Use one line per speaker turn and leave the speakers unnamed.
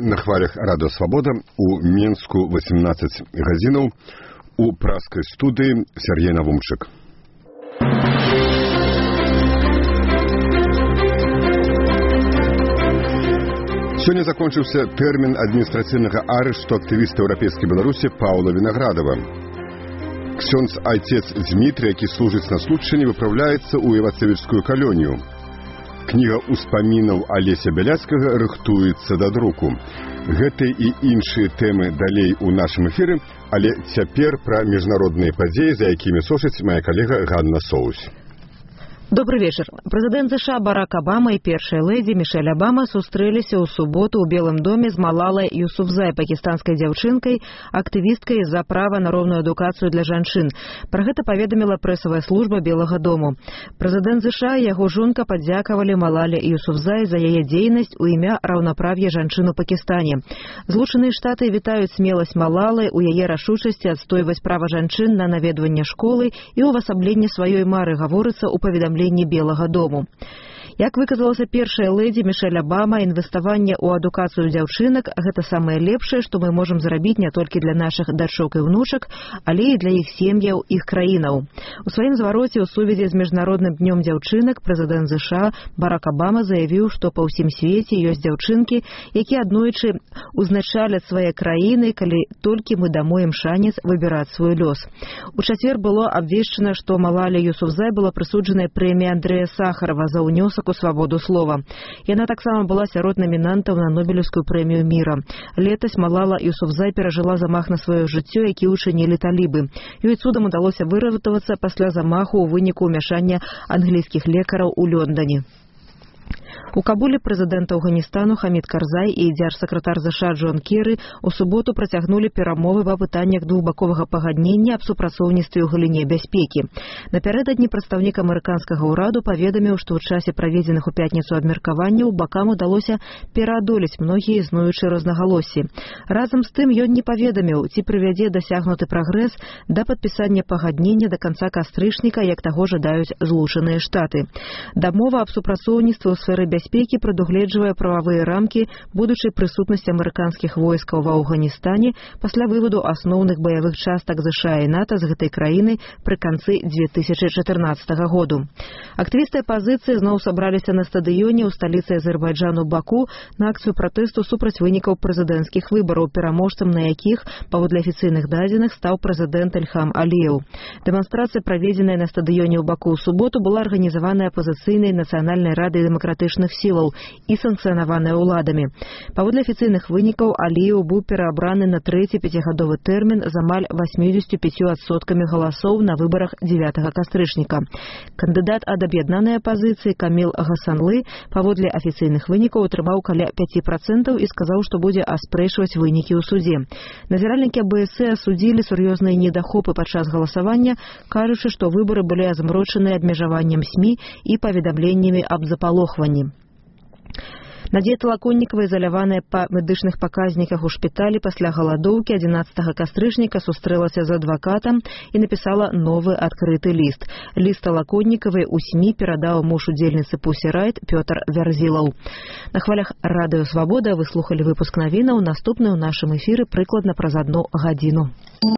на хвалях Радио Свобода у Менску 18 гадзінаў у праскай студыі Сергей Навумчык. Сёння закончыўся тэрмін адміністрацыйнага арышту актывіста Еўрапейскай Беларусі Паўла Вінаградова. Ксёндз айцец Дмітрый, які служыць на случайне, выпраўляецца ў Івацевічскую калонію. Кніга ўспамінаў Алеся Бяляцкага рыхтуецца да друку. Гэтыя і іншыя тэмы далей у нашым эфіры, але цяпер пра міжнародныя падзеі, за якімі сочыць мая калега Ганна Соусь.
Добрый вечер. Президент США Барак Обама и первая леди Мишель Обама сустрэліся ў суботу ў Белым доме з Малалай Юсуфзай, пакістанскай дзяўчынкай, актывісткай за права на роўную адукацыю для жанчын. Пра гэта паведаміла прэсавая служба Белага дому. Прэзідэнт США і яго жонка падзякавалі Малале Юсуфзай за яе дзейнасць у імя раўнаправ'я жанчын у Пакістане. Злучаныя Штаты вітаюць смеласць Малалы у яе рашучасці адстойваць права жанчын на наведванне школы і ўвасабленне сваёй мары, гаворыцца ў паведамленні Белага дому. Як выказалася першая леди Мишель Обама, інвеставанне ў адукацыю дзяўчынак – гэта самае лепшае, што мы можам зрабіць не толькі для нашых дачок і внучак, але і для іх сем'яў, іх краінаў. У сваім звароце ў сувязі з міжнародным днём дзяўчынак прэзідэнт США Барак Обама заявіў, што па ўсім свеце ёсць дзяўчынкі, якія аднойчы узначаляць свае краіны, калі толькі мы дамо ім шанец выбіраць свой лёс. У чацвер было абвешчана, што Малале Юсуфзай была прысуджаная прэмія Андрэя Сахарова за ўнёсак у свабоду слова. Яна таксама была сярод намінантаў на Нобелеўскую прэмію міра. Летась Малала Юсуфзай перажыла замах на сваё жыццё, які учынілі талібы. Ёй цудам удалося выратавацца пасля замаху ў выніку ўмяшання англійскіх лекараў у Лондоне. У Кабуле прэзідэнт Афганістану Хамід Карзай і дзяржсакратар США Джон Керры у суботу працягнулі перамовы па пытаннях двухбаковага пагаднення аб супрацоўніцтве ў галіне бяспекі. Напярэдадні прадстаўнік амерыканскага ўраду паведаміў, што ў часе праведзеных у пятніцу абмеркаванняў бакам удалося пераадолець многія існуючыя рознагалоссі. Разам з тым ён не паведаміў, ці прывядзе дасягнуты прагрэс да падпісання пагаднення да канца кастрычніка, як таго жадаюць Злучаныя Штаты. Дамова аб супрацоўніцтве ў сферы бяспекі прадугледжвае прававыя рамкі будучай прысутнасці амерыканскіх войскаў ва Афганістане пасля выводу асноўных баявых частак США і НАТО з гэтай краіны пры канцы 2014 году. Актывісты апазіцыі зноў сабраліся на стадыёне ў сталіцы Азербайджану Баку на акцыю пратэсту супраць вынікаў прэзідэнцкіх выбараў, пераможцам на якіх, паводле афіцыйных дадзеных, стаў прэзідэнт Ільхам Аліеў. Дэманстрацыя, праведзеная на стадыёне ў Баку ў суботу, была арганізаваная апазіцыйнай нацыянальнай радай дэмакратычных сілаў і санкцыянаваная ўладамі. Паводле афіцыйных вынікаў Аліеў быў пераабраны на трэці пяцігадовы тэрмін з амаль 85% галасоў на выбарах 9 кастрычніка. Кандыдат ад аб'яднанай апазіцыі Каміл Гасанлы паводле афіцыйных вынікаў атрымаў каля 5% і сказаў, што будзе аспрэчваць вынікі ў судзе. Назіральнікі АБС асудзілі сур'ёзныя недахопы падчас галасавання, кажучы, што выбары былі змрочаны абмежаваннем СМІ і паведамленнямі аб запалохванні. Надзея Талаконнікава, ізаляваная па медычных паказніках у шпіталі пасля галадоўкі 11 кастрычніка, сустрэлася з адвакатам і напісала новы адкрыты ліст. Ліст Талаконнікавай у СМІ перадаў муж удзельніцы Пусі Райт Пётр Вярзілаў. На хвалях Радыё Свабода вы слухалі выпуск навінаў. Наступны ў нашым эфіры прыкладна праз 1 гадзіну.